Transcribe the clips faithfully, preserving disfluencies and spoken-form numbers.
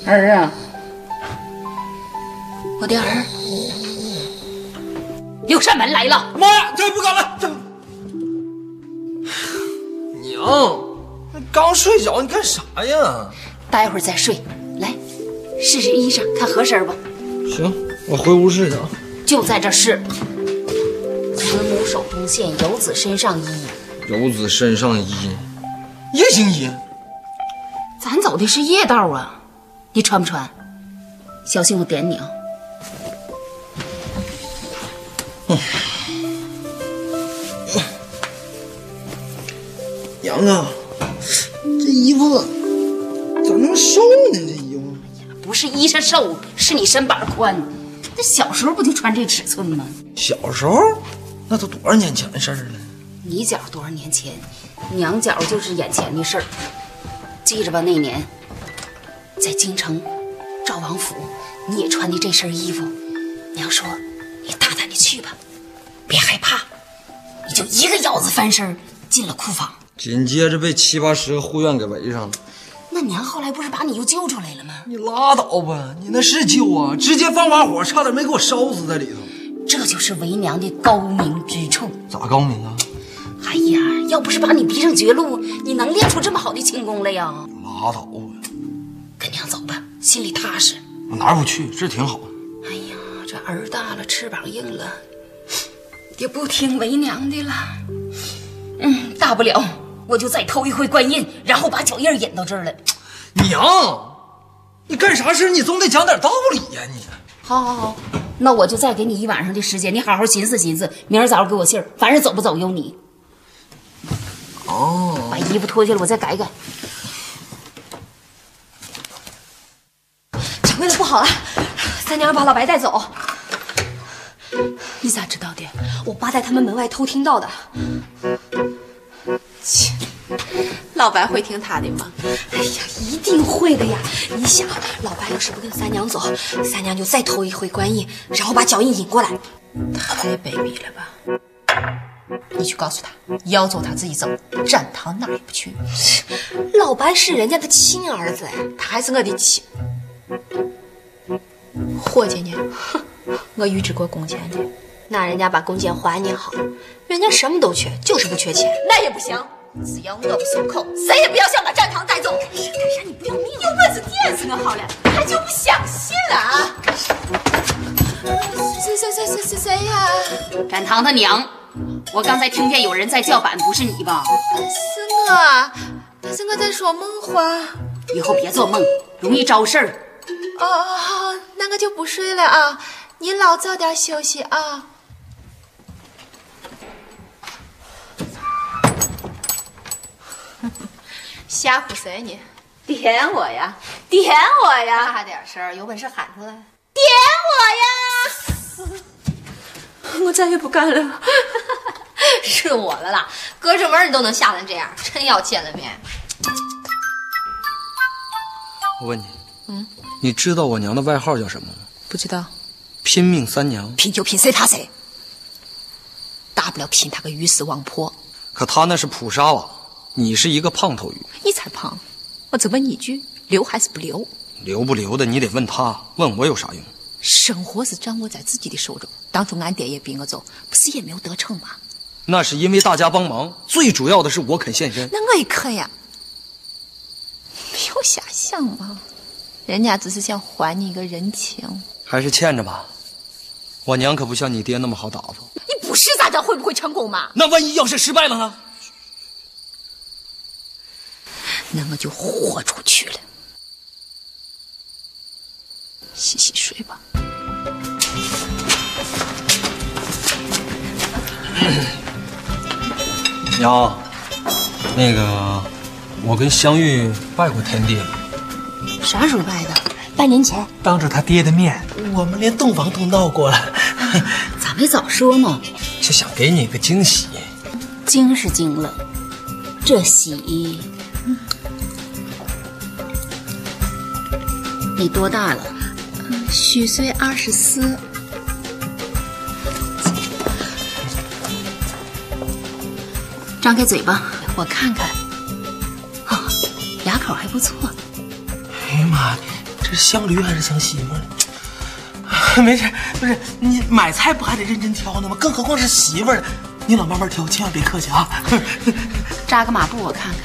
儿啊，我的儿，又上门来了。 妈呀，这不敢了，这娘，刚睡着，你干啥呀？ 待会儿再睡，来试试衣裳，看合身吧。 行，我回屋试去啊。 就在这试。慈母手中线，游子身上衣。 游子身上衣，夜行衣。 咱走的是夜道啊，你穿不穿？小心我点你啊！ 嗯。娘啊，这衣服咋那么瘦呢？这衣服不是衣裳瘦，是你身板宽。这小时候不就穿这尺寸吗？ 小时候，那都多少年前的事儿了？ 你觉多少年前，娘觉就是眼前的事儿。记着吧，那年在京城赵王府，你也穿的这身衣服。娘说：“你大胆的去吧，别害怕。”你就一个腰子翻身进了库房， 紧接着被七八十个护院给围上了。 那娘后来不是把你又救出来了吗？ 你拉倒吧，你那是救啊，直接放把火，差点没给我烧死在里头。 这就是为娘的高明之处。 咋高明啊？ 哎呀，要不是把你逼上绝路，你能练出这么好的轻功来呀？ 拉倒吧， 跟娘走吧，心里踏实。 我哪儿不去，这挺好。 哎呀，这儿大了，翅膀硬了，也不听为娘的了。嗯，大不了我就再偷一回官印，然后把脚印引到这儿来。 娘，你干啥事你总得讲点道理呀！你， 好好好，那我就再给你一晚上的时间，你好好寻思寻思，明儿早上给我信儿，反正走不走由你。 哦， 把衣服脱下来，我再改改。 掌柜的，不好了，三娘把老白带走。 你咋知道的？ 我爸在他们门外偷听到的。切，老白会听他的吗？哎呀，一定会的呀！你想，老白要是不跟三娘走，三娘就再偷一回官印，然后把脚印引过来。 太卑鄙了吧！你去告诉他，要走他自己走，展堂哪儿也不去。 老白是人家的亲儿子呀，他还是我的亲。 伙计呢？我预支过工钱的。 那人家把工钱还你好，人家什么都缺，就是不缺钱。 那也不行，只要我不松口，谁也不要想把展堂带走。 干啥你不要命？ 有本事电死我好了，他就不相信了啊！ 谁谁谁谁谁谁呀？ 展堂他娘，我刚才听见有人在叫板，不是你吧？ 是我，但是我在说梦话。 以后别做梦，容易招事儿。 哦哦，那我就不睡了啊，你老早点休息啊。 吓唬谁呢？ 点我呀，点我呀！ 大点声，有本事喊出来！ 点我呀！我再也不干了。 是我了啦，隔着门你都能吓成这样，真要见了面。 我问你，嗯，你知道我娘的外号叫什么吗？ 不知道。 拼命三娘。 拼就拼，谁怕谁？大不了拼他个鱼死网破。 可他那是普沙瓦，你是一个胖头鱼。 你才胖！我只问你一句，留还是不留？ 留不留的你得问他，问我有啥用？ 生活是掌握在自己的手中。当初俺爹也逼我走，不是也没有得逞吗？ 那是因为大家帮忙，最主要的是我肯献身。 那我也肯呀，没有瞎想嘛。人家只是想还你一个人情， 还是欠着吧。我娘可不像你爹那么好打发。 你不试咋知道会不会成功嘛？ 那万一要是失败了呢？ 那我就豁出去了。洗洗睡吧。 娘，那个，我跟香玉拜过天地了。 啥时候拜的？ 半年前， 当着他爹的面，我们连洞房都闹过了。 咋没早说呢？ 就想给你个惊喜。 惊是惊了，这喜，嗯、你多大了？ 虚岁二十四。 张开嘴巴，我看看。啊、哦，牙口还不错。 哎呀妈，这是像驴还是像媳妇呢？没事，不是你买菜不还得认真挑呢吗？更何况是媳妇儿，你老慢慢挑，千万别客气啊。 扎个马步我看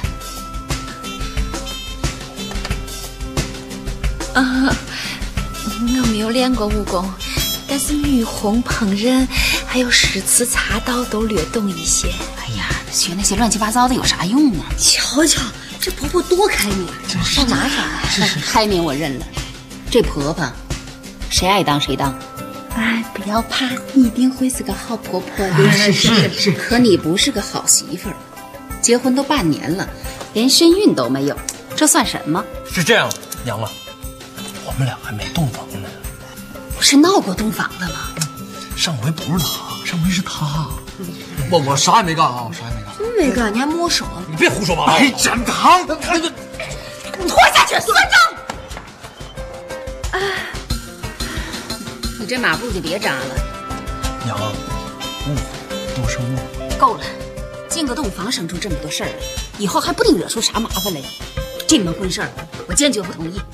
看。啊，我没有练过武功，但是女红烹饪还有诗词茶道都略懂一些。 哎呀，学那些乱七八糟的有啥用啊？ 瞧瞧，这婆婆多开明，上哪耍啊？ 是是，开明我认了。这婆婆，谁爱当谁当。 哎，不要怕，你一定会是个好婆婆的。 是是是，可你不是个好媳妇儿，结婚都半年了，连身孕都没有，这算什么？ 是这样，娘啊，我们俩还没洞房呢。 不是闹过洞房的吗？ 上回不是他，上回是他。 我我啥也没干啊，我啥也没干。 真没干，你还摸手？ 你别胡说八道！哎，展堂，他这拖下去，算账！啊，你这马步就别扎了。 娘，误会都是误会。 够了，进个洞房生出这么多事儿来，以后还不定惹出啥麻烦来。这门婚事儿，我坚决不同意。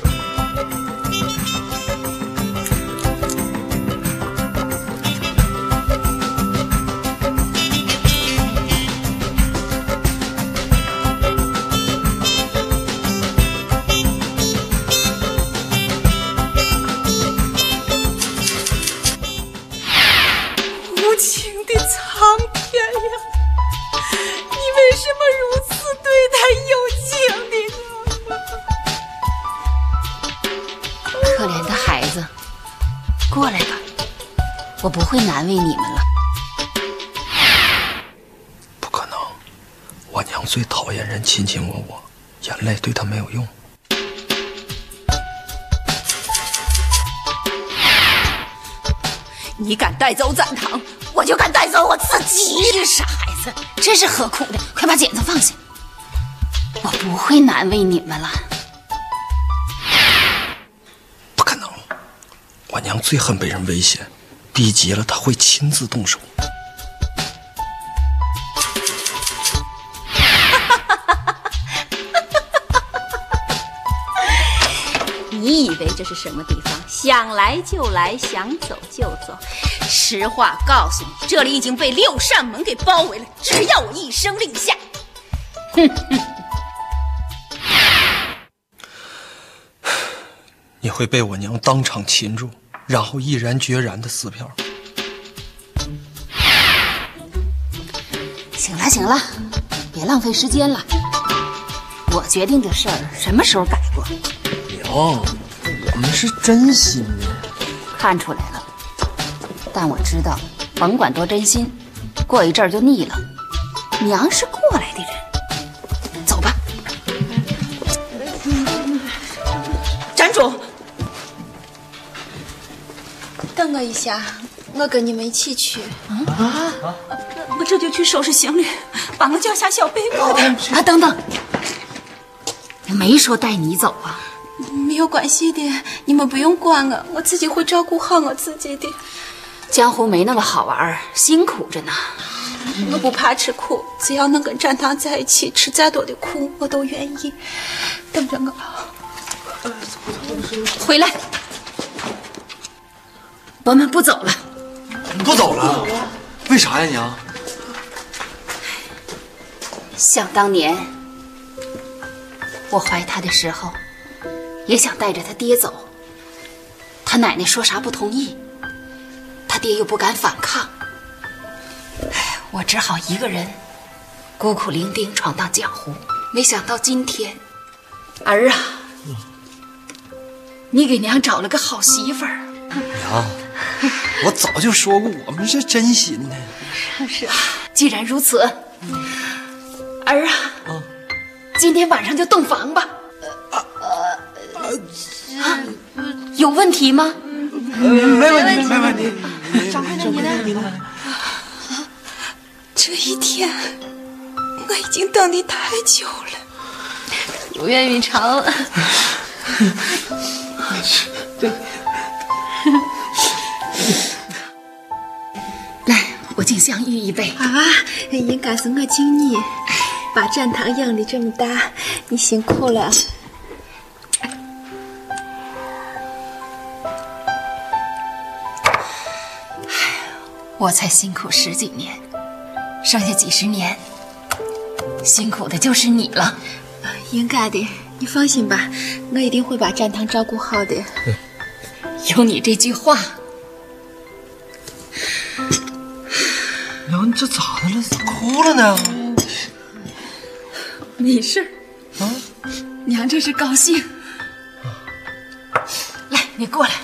我不会难为你们了。 不可能，我娘最讨厌人卿卿我我，眼泪对她没有用。 你敢带走展堂，我就敢带走我自己。这傻孩子，真是何苦的！快把剪子放下，我不会难为你们了。 不可能，我娘最恨被人威胁。逼急了，他会亲自动手。 你以为这是什么地方？想来就来，想走就走。实话告诉你，这里已经被六扇门给包围了。只要我一声令下，哼哼， 你会被我娘当场擒住。然后毅然决然的撕票。 行了行了，别浪费时间了。我决定的事儿什么时候改过？ 娘，我们是真心的。 看出来了，但我知道，甭管多真心，过一阵儿就腻了。娘是过来的人，走吧。 站住！ 等我一下，我跟你们一起去。 啊！我这就去收拾行李，帮我叫下小贝果。 啊，等等，我没说带你走啊。 没有关系的，你们不用管我，我自己会照顾好我自己的。 江湖没那么好玩，辛苦着呢。 我不怕吃苦，只要能跟展堂在一起，吃再多的苦我都愿意。等着我。 回来。我们不走了。 不走了？为啥呀，娘？ 想当年，我怀他的时候，也想带着他爹走。他奶奶说啥不同意，他爹又不敢反抗，哎，我只好一个人孤苦伶仃闯荡江湖。没想到今天，儿啊，嗯、你给娘找了个好媳妇儿。 娘。我早就说过，我们是真心的。 是啊，既然如此，儿啊，嗯、今天晚上就洞房吧。呃呃啊，有问题吗？ 没问题，没问题。 掌柜的，你呢？你呢？ 这一天，我已经等你太久了。 如愿以偿。 对。来，我敬香玉一杯啊！应该是我敬你，把展堂养的这么大，你辛苦了。 我才辛苦十几年，剩下几十年，辛苦的就是你了。 应该的，你放心吧，我一定会把展堂照顾好的。 有你这句话。 娘，你这咋的了？咋哭了呢？ 没事儿。啊，娘这是高兴。来，你过来。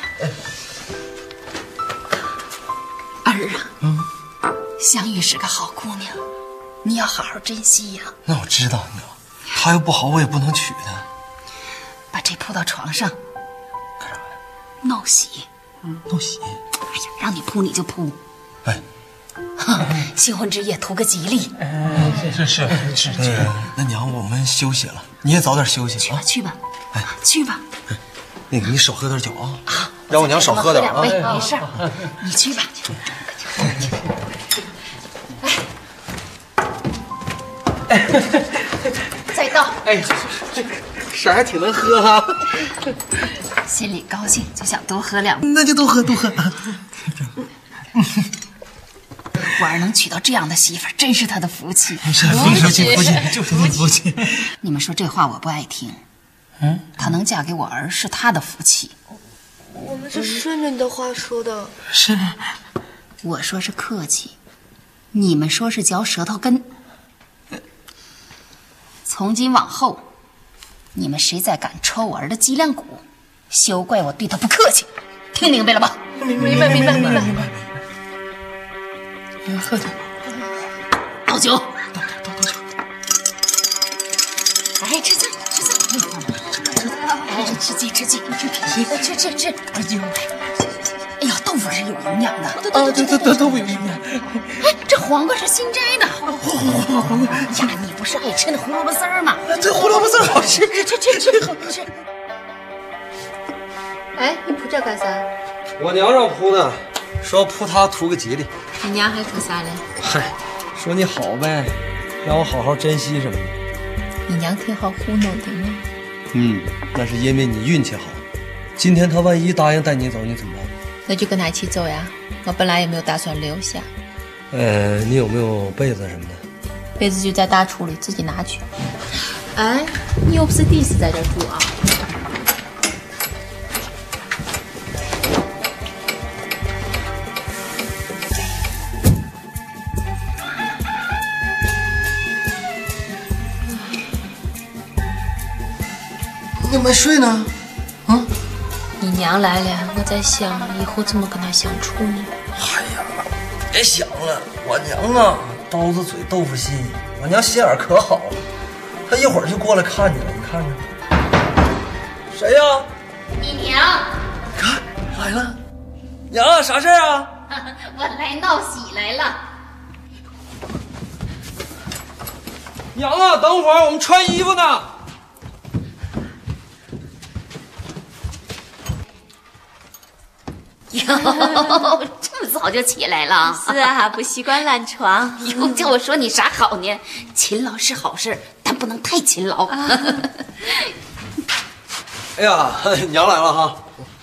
儿啊，嗯，香玉是个好姑娘，你要好好珍惜呀。 那我知道，娘，她要不好，我也不能娶她。 把这铺到床上。 干啥呀？ 闹喜。 嗯，闹喜。 哎呀，让你铺你就铺。 哎。 新婚之夜图个吉利。 嗯，是是是是。 那那娘，我们休息了，你也早点休息啊。 去吧， 哎， 去吧。 那个，你少喝点酒啊。 啊， 让我娘少喝点啊。 没没事，你去吧。哎，再倒。 哎，这色还挺能喝哈。 心里高兴就想多喝两杯。 那就多喝多喝。 我儿能娶到这样的媳妇儿，真是他的福气。 是福气，福气就是福气。 你们说这话我不爱听。嗯，她能嫁给我儿是她的福气。 我们是顺着你的话说的。 是。 我说是客气，你们说是嚼舌头根。从今往后，你们谁再敢戳我儿的脊梁骨，休怪我对他不客气。听明白了吧？ 明白，明白，明白。明白喝酒， 倒酒， 倒倒倒倒酒。 哎，吃菜，吃菜，哎，吃鸡，吃鸡，吃皮，吃吃吃。哎呦，哎呀，豆腐是有营养的。 啊，对对对，豆腐有营养。 哎，这黄瓜是新摘的。黄黄瓜呀，你不是爱吃那胡萝卜丝儿吗？ 这胡萝卜丝好吃， 吃吃吃吃吃。 哎，你铺这干啥？ 我娘让铺的。说扑他图个吉利， 你娘还图啥嘞？ 嗨，说你好呗，让我好好珍惜什么的。 你娘挺好糊弄的吗？ 嗯，那是因为你运气好。今天他万一答应带你走，你怎么办？ 那就跟他一起走呀。我本来也没有打算留下。 呃，你有没有被子什么的？ 被子就在大厨里，自己拿去。哎，你又不是第一次在这住啊。 你怎么没睡呢？啊？ 你娘来了，我在想以后怎么跟她相处呢？ 哎呀，别想了，我娘啊，刀子嘴豆腐心，我娘心眼可好了，她一会儿就过来看你了，你看着。谁呀？ 你娘。 看来了，娘，啥事儿啊？ 我来闹喜来了。 娘啊，等会儿我们穿衣服呢。 哟，这么早就起来了？ 是啊，不习惯懒床。 哟，叫我说你啥好呢？勤劳是好事，但不能太勤劳。啊、 哎呀，娘来了哈！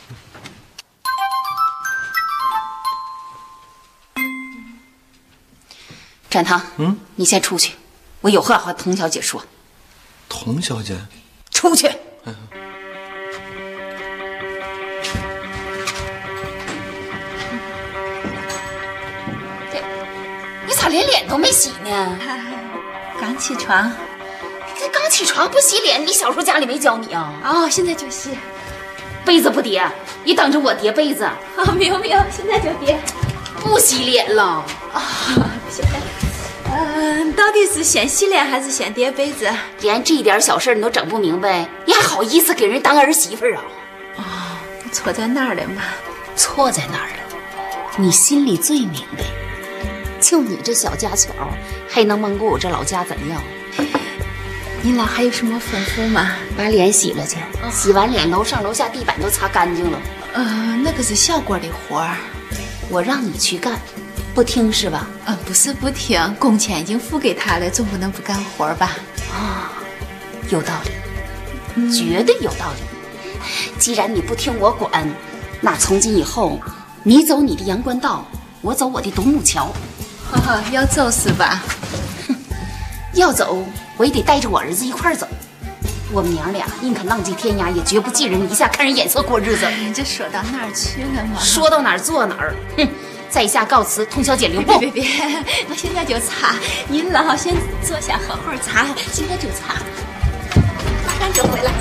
展堂，嗯，你先出去，我有话和童小姐说。 童小姐， 出去。嗯你咋连脸都没洗呢？ 刚起床。 这刚起床不洗脸，你小时候家里没教你啊？ 哦，现在就洗。 被子不叠，你等着我叠被子。 啊、哦，没有没有，现在就叠。 不洗脸了。 啊、哦，现在。嗯、呃，到底是先洗脸还是先叠被子？ 连这点小事你都整不明白，你还好意思给人当儿媳妇啊？ 哦，错在哪儿了嘛？ 错在哪儿了？你心里最明白。就你这小家巧，还能蒙过我这老家怎样？ 你俩还有什么吩咐吗？ 把脸洗了去，哦、洗完脸，楼上楼下地板都擦干净了。 呃，那可是小官的活儿， 我让你去干，不听是吧？ 呃，不是不听，工钱已经付给他了，总不能不干活吧？ 啊，有道理，嗯、绝对有道理。既然你不听我管，那从今以后，你走你的阳关道， 我走我的独木桥。 哈哈，要走是吧？ 哼，要走我也得带着我儿子一块儿走。我们娘俩宁肯浪迹天涯，也绝不寄人篱下看人眼色过日子。 哎，这说到哪儿去了嘛？ 说到哪儿做哪儿。哼，在下告辞，通宵减留步。 别别别，我现在就擦。您老先坐下，好好擦，现在就擦，马上就回来。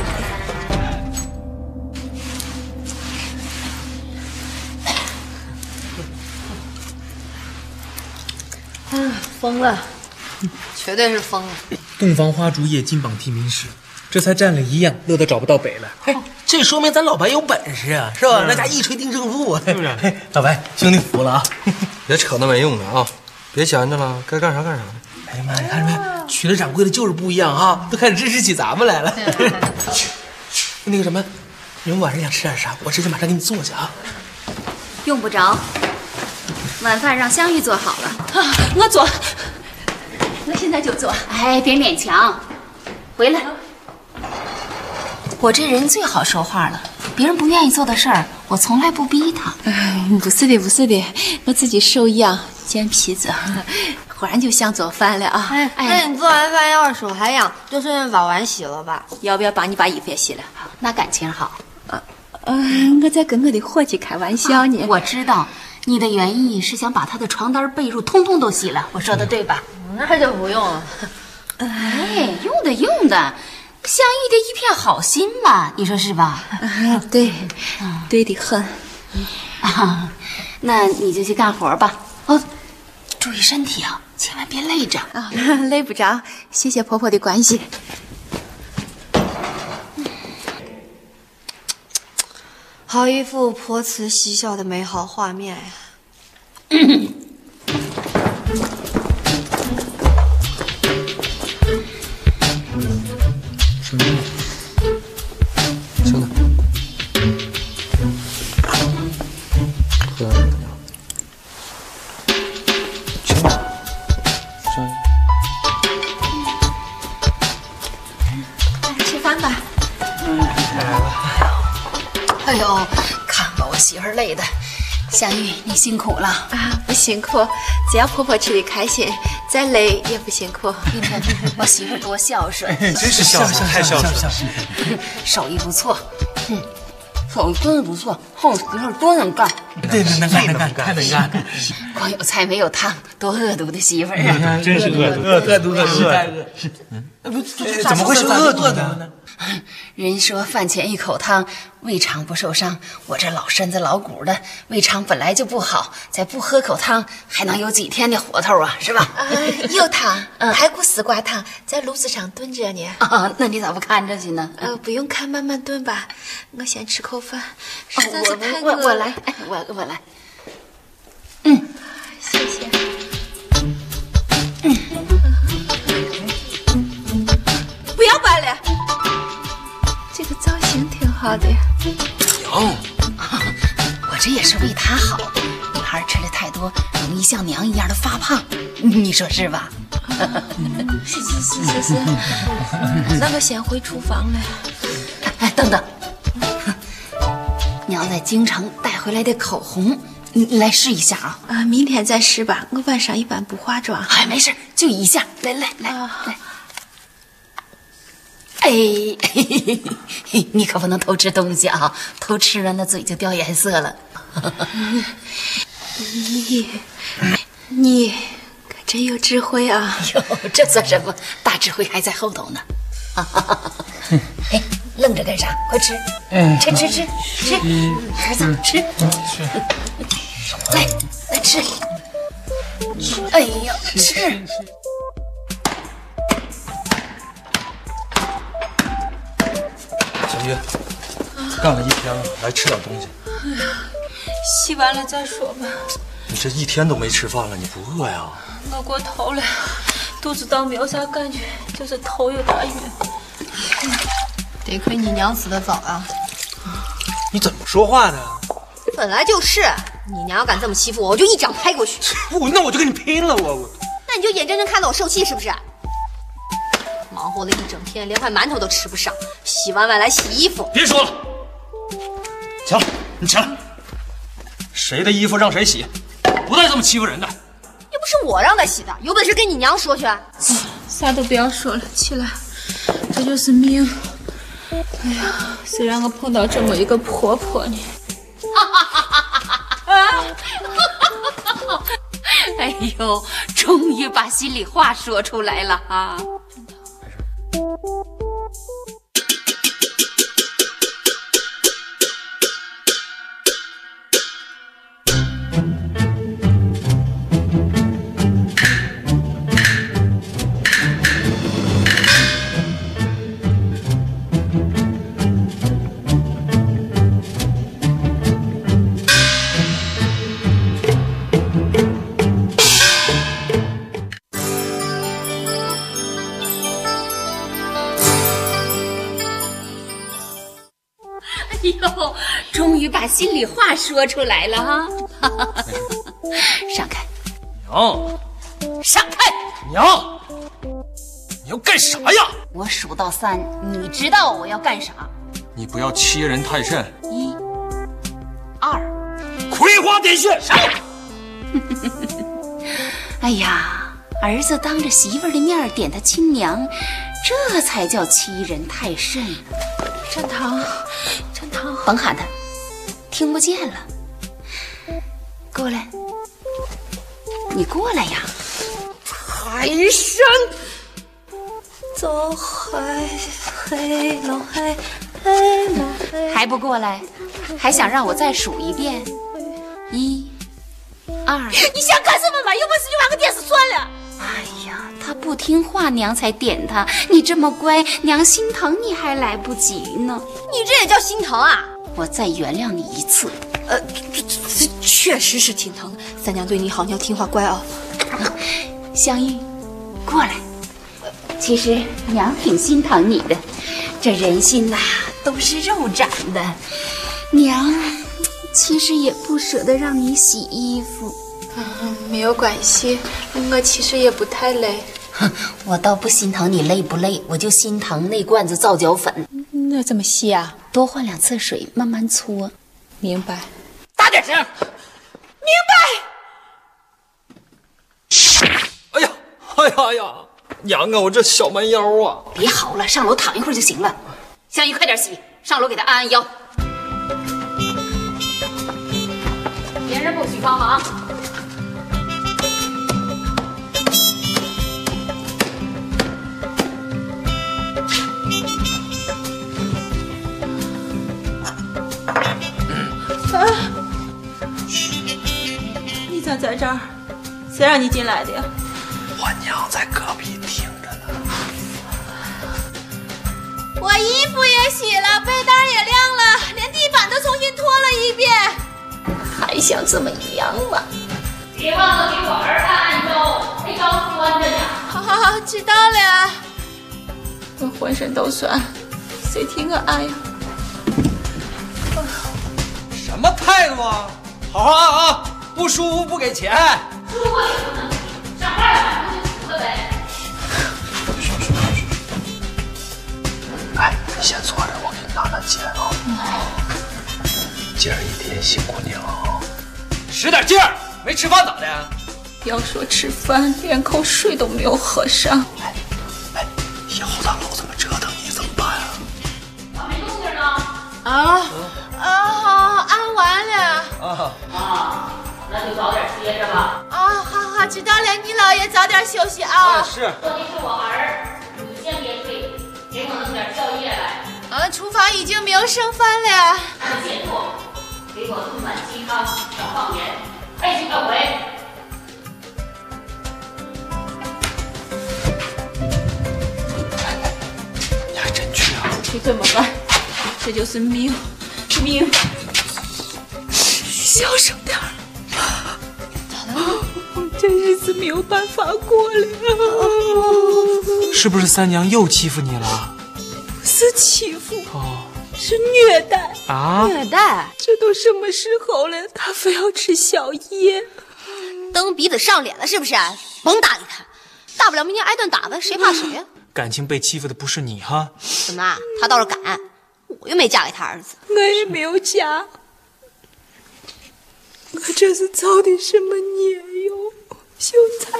啊，疯了，绝对是疯了。 洞房花烛夜，金榜题名时，这才占了一样，乐得找不到北了。嘿，这说明咱老白有本事啊，是吧？那家一锤定胜负啊，是不是？嘿，老白，兄弟服了啊！ 别扯那没用的啊，别闲着了，该干啥干啥。 哎呀妈呀，看着没？娶了掌柜的就是不一样啊，都开始支持起咱们来了。那个什么，你们晚上想吃点啥？我这就马上给你做去啊。 用不着，晚饭让香玉做好了。 啊，我做，我现在就做。 哎，别勉强，回来。我这人最好说话了，别人不愿意做的事儿，我从来不逼他。 哎，不是的，不是的，我自己手痒，健脾子，忽然就想做饭了啊。 哎，那你做完饭要是手还痒，就顺便把碗洗了吧。 要不要帮你把衣服也洗了？ 那感情好。 啊，呃，我在跟我的伙计开玩笑呢。 啊、我知道，你的原意是想把他的床单被褥通通都洗了，我说的对吧？ 嗯、那就不用了。 哎，用的用的。香玉的一片好心嘛，你说是吧？ 啊，对，嗯、对的很。 啊，那你就去干活吧。哦，注意身体啊，千万别累着啊。累不着，谢谢婆婆的关心。 好一副婆慈嬉笑的美好画面呀！ 嗯行了，喝点饮料。行了，行。 来吃饭吧。 嗯，来了。 哎呦，看把我媳妇儿累的。香玉，你辛苦了啊！不辛苦，只要婆婆吃的开心，再累也不辛苦。 你看我媳妇儿多孝顺， 真是孝顺，太孝顺了， 手艺不错。嗯，手艺真的不错，后媳妇儿多能干。 对，能干能干，太能干。 光有菜没有汤，多恶毒的媳妇儿啊！ 真是恶毒， 恶毒，恶毒， 太恶。 不，怎么会是恶毒呢？ 人说饭前一口汤，胃肠不受伤。我这老身子老骨的，胃肠本来就不好，再不喝口汤，还能有几天的活头啊？是吧？ 啊，有汤，排骨丝瓜汤在炉子上炖着呢。 啊，那你咋不看着去呢？ 呃，不用看，慢慢炖吧。我先吃口饭，实在是太饿了。 我我来，哎，我我来。嗯， 谢谢。 嗯， 不要摆了。这个造型挺好的。 娘， 我这也是为他好。女孩吃的太多，容易像娘一样的发胖，你说是吧？ 是是是是是。那我先回厨房了。 哎，等等，娘在京城带回来的口红，你来试一下啊。 啊，明天再试吧。我晚上一般不化妆。 哎，没事，就一下。来来来、啊、来。哎，嘿嘿，你可不能偷吃东西啊！偷吃了那嘴就掉颜色了。 你你可真有智慧啊！ 哟，这算什么？大智慧还在后头呢。哎，愣着干啥？快吃！吃吃吃吃，儿子吃吃，来来吃。哎呀，吃！ 小玉，干了一天了，来吃点东西。 哎呀，洗完了再说吧。 你这一天都没吃饭了，你不饿呀？ 饿过头了，肚子倒没有啥感觉，就是头有点晕。 得亏你娘死得早啊！ 你怎么说话的？ 本来就是，你娘要敢这么欺负我，我就一掌拍过去。 我那我就跟你拼了，我我。 那你就眼睁睁看到我受气是不是？忙活了一整天，连块馒头都吃不上，洗完碗来洗衣服。 别说了，起来，你起来。谁的衣服让谁洗？ 不带这么欺负人的。 又不是我让他洗的，有本事跟你娘说去。 啥都不要说了，起来，这就是命。哎呀，谁让我碰到这么一个婆婆呢？ 哎呦，终于把心里话说出来了啊！终于把心里话说出来了哈！上开， 娘， 上开， 娘，你要干啥呀？ 我数到三，你知道我要干啥？ 你不要欺人太甚！ 一、二， 葵花点穴！上！ 哎呀，儿子当着媳妇儿的面点他亲娘，这才叫欺人太甚。 陈堂，陈堂， 甭喊他，听不见了。过来，你过来呀！ 海参，走海，黑龙海，黑龙海， 还不过来？还想让我再数一遍？一、二。 你想干什么嘛？有本事就把个电视算了。 哎呀，他不听话，娘才点他。你这么乖，娘心疼你还来不及呢。 你这也叫心疼啊？ 我再原谅你一次。 呃，这这确实是挺疼的。三娘对你好，你要听话乖啊。 香玉，过来。其实娘挺心疼你的，这人心呐、啊、都是肉长的。娘其实也不舍得让你洗衣服。 嗯，没有关系，我其实也不太累。 哼，我倒不心疼你累不累，我就心疼那罐子皂角粉。 那怎么洗啊？ 多换两次水，慢慢搓。 明白。 大点声。明白。哎呀，哎呀哎呀，娘啊，我这小蛮腰啊！ 别嚎了，上楼躺一会儿就行了。香玉，快点洗，上楼给他按按腰。别人不许帮忙。 啊！你咋在这儿？谁让你进来的呀？ 我娘在隔壁听着呢。 我衣服也洗了，被单也晾了，连地板都重新拖了一遍。 还想怎么样嘛？ 别忘了给我儿按按腰，这腰酸着呢。 好好好，知道了。 我浑身都酸，谁听我按呀？ 什么态度啊！好好按啊，不舒服不给钱。 舒服也不能上班了，不就服了呗。 哎，你先坐着，我给你拿拿钱啊。今儿一天辛苦你了，使点劲儿。没吃饭咋的？ 要说吃饭，连口水都没有喝上。 哎哎，以后他老这么折腾你怎么办啊？ 咋没动静呢？ 啊啊，好，按完了。 啊啊，那就早点歇着吧。 啊，好好，知道了，你姥爷早点休息啊。 啊是。 说的是我儿，你先别睡，给我弄点宵夜来。 啊，厨房已经没有剩饭了。 按现做，给我炖碗鸡汤，少放盐。快去快回！ 你还真去啊？ 就这么办，这就是命，命。小声点儿。咋了？这日子没有办法过了。 是不是三娘又欺负你了？ 不是欺负， 哦， 是虐待啊！ 虐待？ 这都什么时候了，他非要吃宵夜。 蹬鼻子上脸了是不是？甭搭理他，大不了明天挨顿打吧，谁怕谁呀、啊？ 感情被欺负的不是你哈？ 怎么，他倒是敢？我又没嫁给他儿子。 我也没有嫁，我我这是造的什么孽哟？秀才，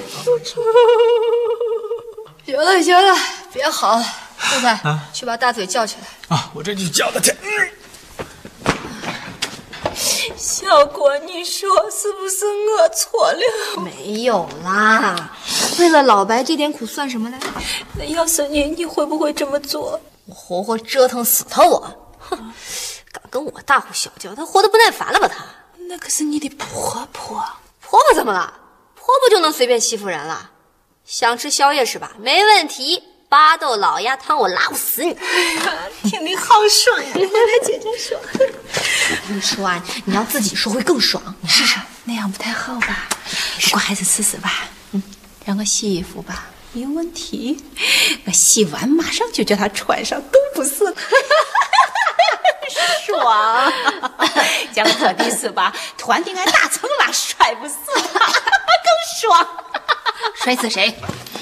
行了行了，别好了，秀才，啊、去把大嘴叫起来。 啊，我这就叫他去。嗯小果，你说是不是我错了？没有啦，为了老白这点苦算什么呢？那要是你，你会不会这么做？我活活折腾死他！我，哼，敢跟我大呼小叫，他活得不耐烦了吧？他那可是你的婆婆，婆婆怎么了？婆婆就能随便欺负人了？想吃宵夜是吧？没问题。巴豆老鸭汤，我拉不死你！哎呀，听你好爽呀！来来，姐姐说。我跟你说啊，你要自己说会更爽，你试试。那样不太好吧？不过还是试试吧。嗯，让我洗衣服吧。没有问题，我洗完马上就叫他穿上，都不是。 爽！讲特的是吧？团定俺大成了，摔不死他，更爽。 摔死谁？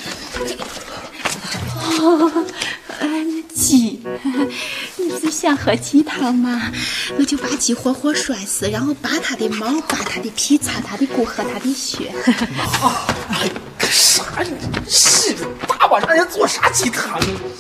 哦，哎，那鸡，你不是想喝鸡汤吗？我就把鸡活活摔死，然后拔它的毛，拔它的皮，擦它的骨，喝它的血。 哎，干啥呢？是大晚上人做啥鸡汤？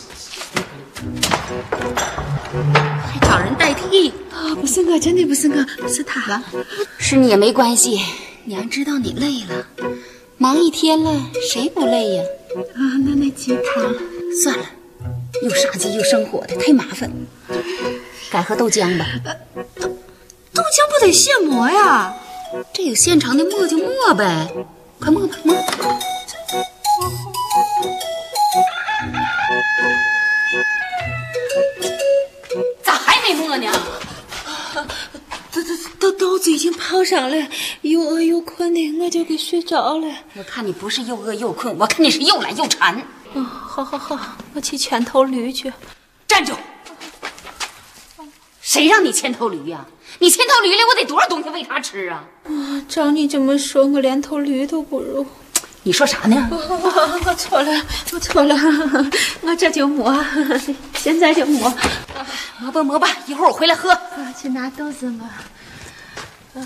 还找人代替？ 啊、哦，不是我，真的不是我，是他。 是你也没关系，娘知道你累了，忙一天了，谁不累呀？ 啊，那那鸡汤算了，又杀鸡又生火的，太麻烦。改喝豆浆吧。呃、 豆豆浆不得现磨呀？ 这有现成的磨就磨呗，快磨吧，磨。咋还没磨呢？ 豆豆豆豆子已经泡上了，又饿又困的，我就给睡着了。 我看你不是又饿又困，我看你是又懒又馋。 嗯，好好好，我去牵头驴去。 站住！谁让你牵头驴呀、啊？你牵头驴了，我得多少东西喂它吃啊？ 啊，照你这么说，我连头驴都不如。 你说啥呢？ 我, 我错了，我错了，我这就磨，现在就磨。 磨吧磨吧，一会儿我回来喝。 啊、去拿豆子嘛。啊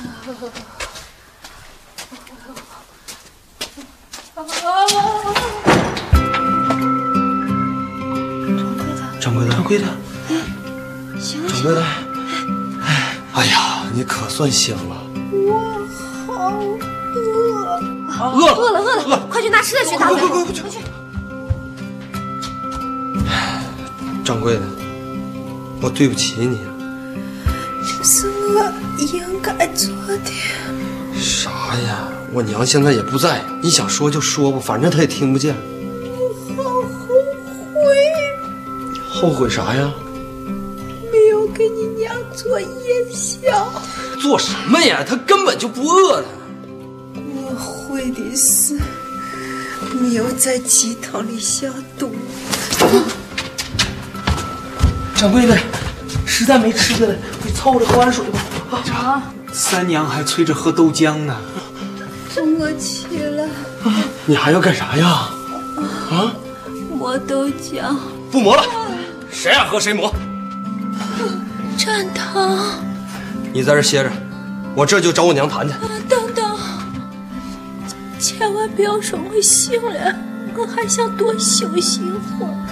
掌柜的， 掌柜的， 醒掌柜的，哎呀，你可算醒了。 我好饿， 饿了， 饿了，饿了，饿了，快去拿吃的去，大嘴， 快快快去！掌柜的，我对不起你。 这是我应该做的。 啥呀？我娘现在也不在，你想说就说吧，反正她也听不见。 我好后悔。 后悔啥呀？ 没有给你娘做夜宵。 做什么呀？她根本就不饿了。 我会的是没有在鸡汤里下毒。 掌柜的，实在没吃的了，你凑着喝碗水吧。 啊！ 三娘还催着喝豆浆呢。 中我起了。 你还要干啥呀？啊？ 磨豆浆。 不磨了，谁爱喝谁磨。 蘸汤。 你在这歇着，我这就找我娘谈去。 啊，等等，千万不要说我醒了，我还想多休息一会儿。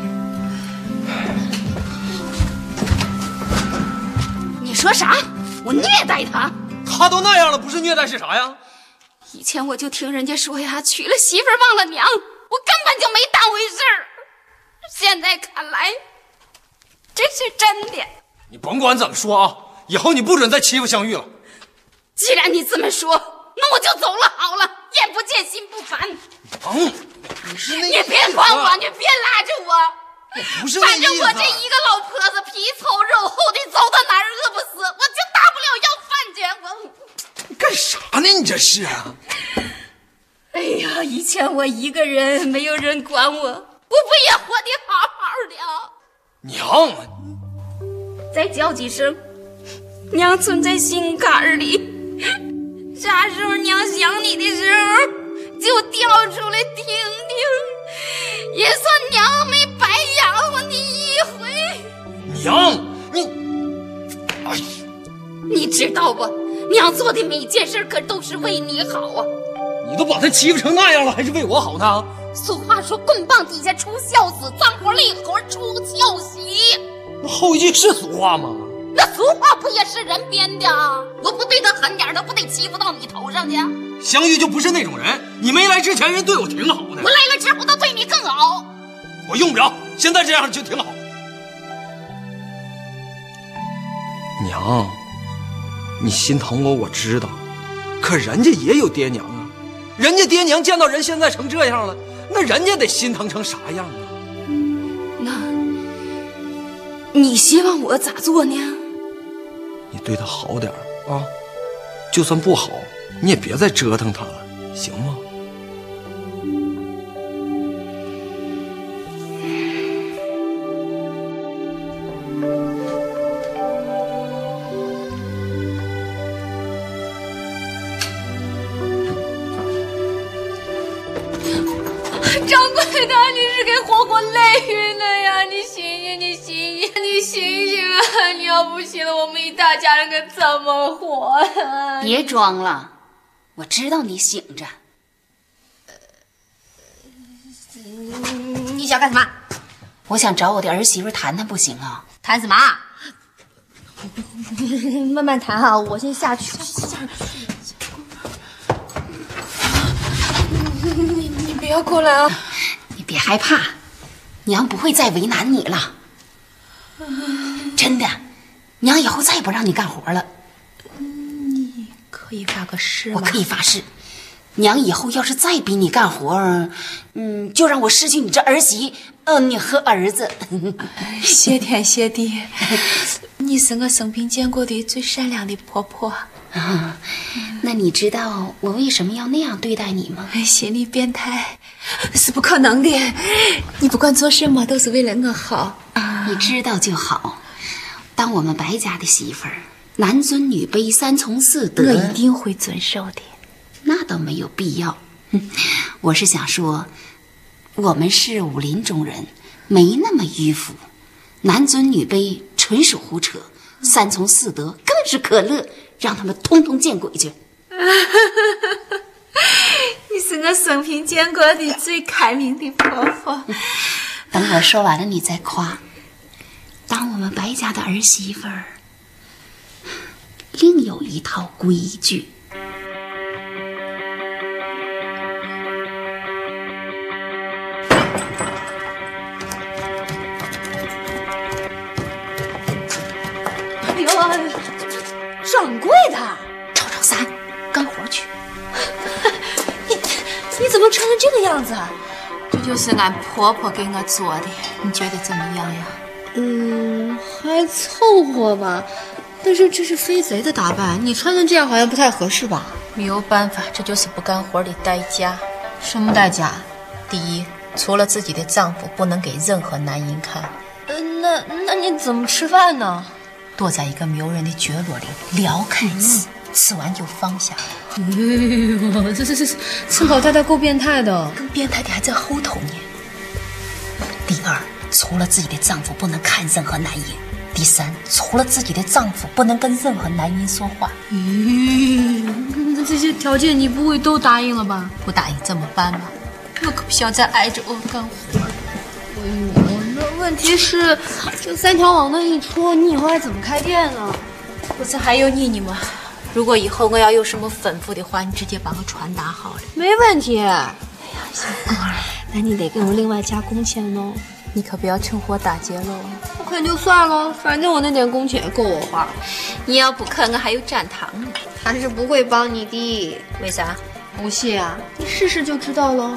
你说啥？我虐待他？ 他都那样了，不是虐待是啥呀？ 以前我就听人家说呀，娶了媳妇忘了娘，我根本就没当回事儿。现在看来，这是真的。 你甭管怎么说啊，以后你不准再欺负香玉了。 既然你这么说，那我就走了好了，眼不见心不烦。 嗯，你是那你别管我，你别拉着我。 我不是那反正我这一个老婆子，皮糙肉厚的，走到哪儿饿不死，我就大不了要饭去。我你干啥呢？你这是啊？ 哎呀，以前我一个人，没有人管我，我不也活得好好的？ 娘， 再叫几声，娘存在心坎里。啥时候娘想你的时候，就调出来听听，也算娘没白养活你一回。 娘，你，哎， 你知道不？ 娘做的每件事可都是为你好啊！ 你都把他欺负成那样了，还是为我好呢？ 俗话说，棍棒底下出孝子，脏活累活出孝媳。 那后一句是俗话吗？ 那俗话不也是人编的？我不对他狠点，他不得欺负到你头上去？ 香玉就不是那种人，你没来之前人对我挺好的， 我来了之后他对你更好。 我用不着，现在这样就挺好。 娘，你心疼我，我知道，可人家也有爹娘啊，人家爹娘见到人现在成这样了，那人家得心疼成啥样啊？ 那，你希望我咋做呢？ 你对他好点啊，就算不好，你也别再折腾他了，行吗？ 掌柜的，你是给活活累晕的呀！你醒醒，你醒醒，你醒醒啊！你要不行了，我们一大家人可怎么活啊？ 别装了，我知道你醒着。 你想干什么？ 我想找我的儿媳妇谈谈，不行啊？ 谈什么？慢慢谈啊，我先下去。下去。你你不要过来啊！ 你别害怕，娘不会再为难你了。真的，娘以后再也不让你干活了。 你可以发个誓吗？ 我可以发誓，娘以后要是再逼你干活，嗯，就让我失去你这儿媳，呃，你和儿子。 谢天谢地，你是我生平见过的最善良的婆婆。 啊，那你知道我为什么要那样对待你吗？ 心理变态是不可能的，你不管做什么都是为了我好。 你知道就好。当我们白家的媳妇儿，男尊女卑，三从四德， 我一定会遵守的。 那倒没有必要。我是想说，我们是武林中人，没那么迂腐。男尊女卑纯属胡扯，三从四德更是可乐。让他们通通见鬼去！ 你是我生平见过的最开明的婆婆。 等我说完了，你再夸。当我们白家的儿媳妇儿，另有一套规矩。 哎呦！掌柜的， 吵吵三，干活去。 你你怎么穿成这个样子？这就是俺婆婆给我做的，你觉得怎么样呀？嗯，还凑合吧。但是这是飞贼的打扮，你穿成这样好像不太合适吧？ 没有办法，这就是不干活的代价。 什么代价？ 第一，除了自己的丈夫，不能给任何男人看。 嗯、呃，那那你怎么吃饭呢？ 躲在一个没有人的角落里撩开吃，嗯、吃完就放下。 哎呦，这这这这老太太够变态的， 更变态的还在后头呢。第二，除了自己的丈夫不能看任何男人。第三，除了自己的丈夫不能跟任何男人说话。 咦，那这些条件你不会都答应了吧？ 不答应怎么办吧？我可不想再挨着我干活。 哎呦，那问题是，这三条往那一戳，你以后还怎么开店呢？ 不是还有你呢吗？如果以后我要有什么吩咐的话，你直接把我传达好了。 没问题。哎呀，行，那你得给我另外加工钱哦。 你可不要趁火打劫喽！ 不肯就算了，反正我那点工钱够我花。 你要不肯，我还有蘸糖呢。 还是不会帮你的。 为啥？ 不信啊，你试试就知道了。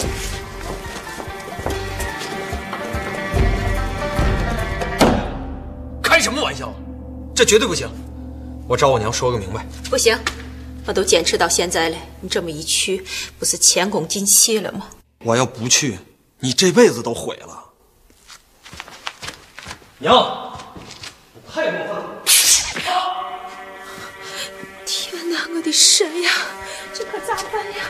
开什么玩笑？这绝对不行！我找我娘说个明白。 不行，我都坚持到现在了，你这么一去，不是前功尽弃了吗？ 我要不去，你这辈子都毁了。 娘，你太过分了！ 天哪，我的神呀，这可咋办呀？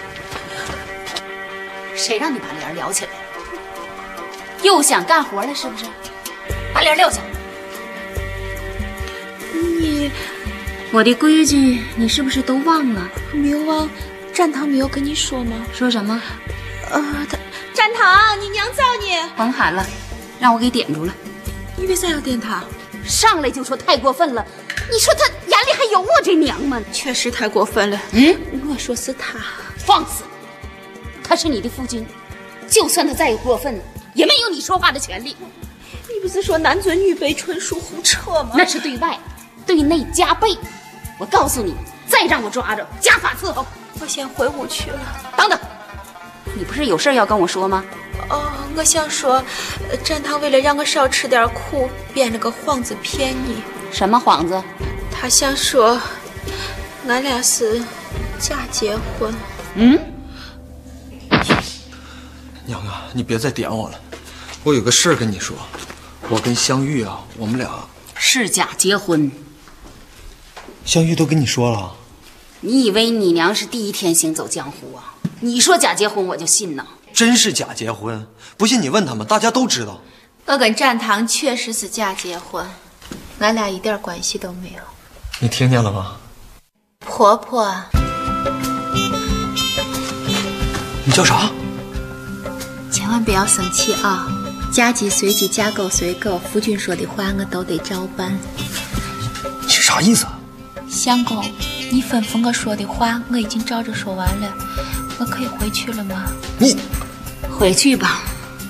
谁让你把帘撩起来？又想干活了是不是？把帘撂下。 你我的规矩你是不是都忘了？ 没有忘。战堂没有跟你说吗？ 说什么？ 呃，他战堂，你娘找你。 甭喊了，让我给点住了。 你为啥要点他？ 上来就说太过分了。你说他眼里还有我这娘吗？ 确实太过分了。 嗯， 我说是他。 放肆！他是你的夫君，就算他再过分，也没有你说话的权利。 你不是说男尊女卑纯属胡扯吗？ 那是对外，对内加倍。我告诉你，再让我抓着，家法伺候。 我先回屋去了。 等等，你不是有事要跟我说吗？ 哦，我想说，战堂为了让我少吃点苦，编了个幌子骗你。 什么幌子？ 他想说，俺俩是假结婚。 嗯？ 娘啊，你别再点我了，我有个事儿跟你说。我跟香玉啊，我们俩是假结婚。 香玉都跟你说了。 你以为你娘是第一天行走江湖啊？你说假结婚我就信呢。 真是假结婚，不信你问他们，大家都知道。 我跟战堂确实是假结婚，俺俩一点关系都没有。 你听见了吗？ 婆婆。 你叫啥？ 千万不要生气啊！嫁鸡随鸡，嫁狗随狗，夫君说的话我都得照办。 你是啥意思啊？ 相公，你吩咐我说的话我已经照着说完了，我可以回去了吗？ 你回去吧。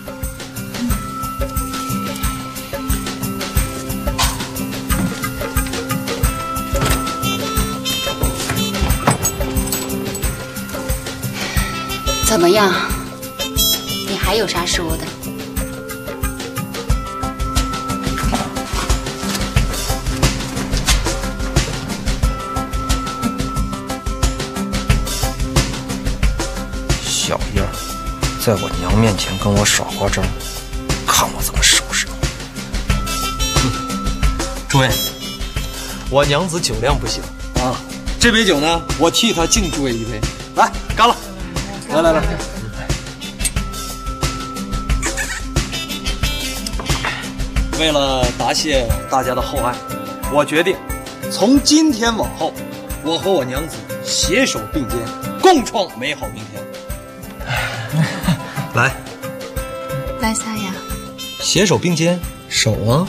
怎么样？你还有啥说的？ 小样儿，在我娘面前跟我耍花招，看我怎么收拾你！诸位，我娘子酒量不行啊，这杯酒呢，我替她敬诸位一杯，来，干了！来来来，为了答谢大家的厚爱，我决定从今天往后，我和我娘子携手并肩，共创美好明天。来， 来啥呀？ 携手并肩，手啊！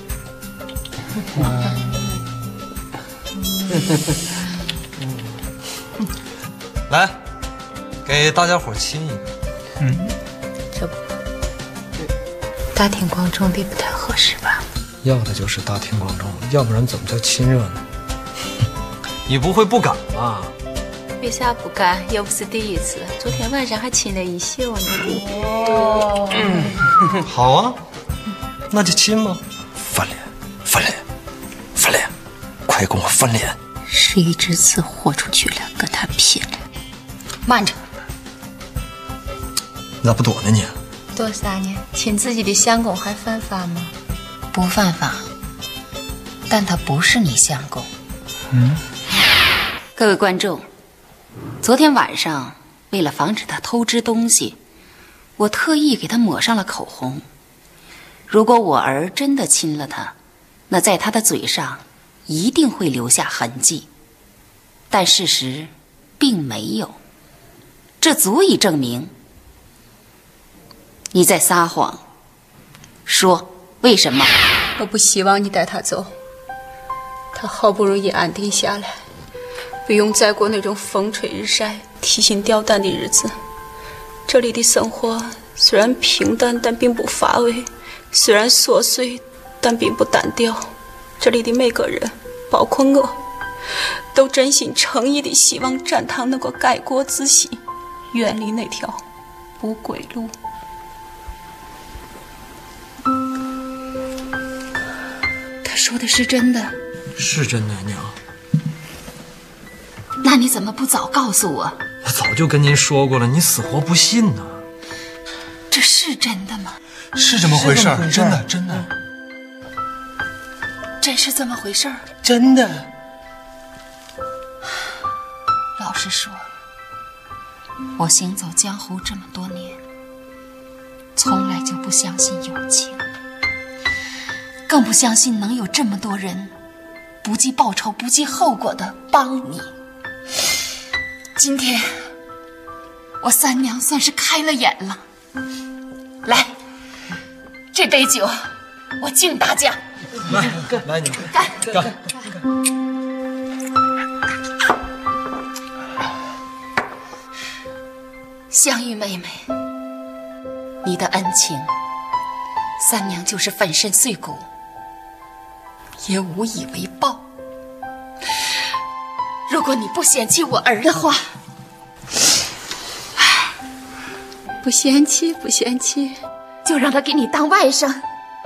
来，给大家伙亲一个。 嗯，这不，大庭广众的不太合适吧？ 要的就是大庭广众，要不然怎么叫亲热呢？你不会不敢吧？ 为啥不敢？又不是第一次，昨天晚上还亲了一宿呢。 哦，嗯，好啊，那就亲吧。翻脸，翻脸，翻脸，快跟我翻脸！ 事已至此，豁出去了，跟他拼了！ 慢着， 咋不躲呢你？ 躲啥呢？亲自己的相公还犯法吗？ 不犯法，但他不是你相公。 嗯， 各位观众。昨天晚上，为了防止他偷吃东西，我特意给他抹上了口红。如果我儿真的亲了他，那在他的嘴上一定会留下痕迹。但事实并没有，这足以证明你在撒谎。说为什么？ 我不希望你带他走，他好不容易安定下来。不用再过那种风吹日晒、提心吊胆的日子。这里的生活虽然平淡，但并不乏味；虽然琐碎，但并不单调。这里的每个人，包括我，都真心诚意地希望展堂能够改过自新，远离那条不归路。 他说的是真的？ 是真的，娘。 那你怎么不早告诉我？ 我早就跟您说过了，你死活不信呢。 这是真的吗？ 是这么回事儿，真的真的， 真是这么回事儿， 真的。 老实说，我行走江湖这么多年，从来就不相信友情，更不相信能有这么多人不计报酬、不计后果的帮你。今天我三娘算是开了眼了。来，这杯酒我敬大家。 来，来你们干干！ 香玉妹妹，你的恩情，三娘就是粉身碎骨也无以为报。如果你不嫌弃我儿的话， 不嫌弃，不嫌弃， 就让他给你当外甥，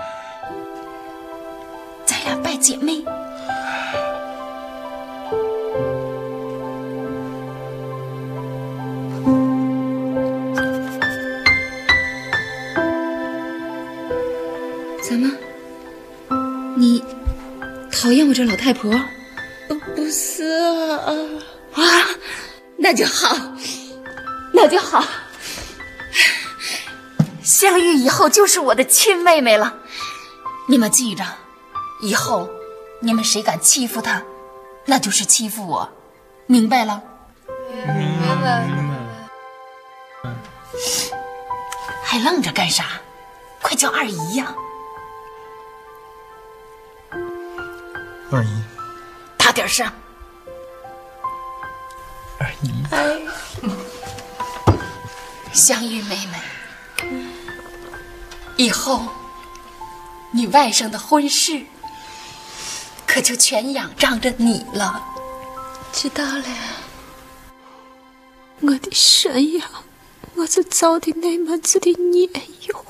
咱俩拜姐妹。怎么？你讨厌我这老太婆？ 不是啊， 啊，那就好，那就好。香玉以后就是我的亲妹妹了，你们记着，以后你们谁敢欺负她，那就是欺负我，明白了？ 明白了。 还愣着干啥？快叫二姨呀！ 二姨， 大点声。 二姨， 哎，香玉妹妹，以后你外甥的婚事可就全仰仗着你了。 知道了，我的神呀，我就造的那么子的孽用。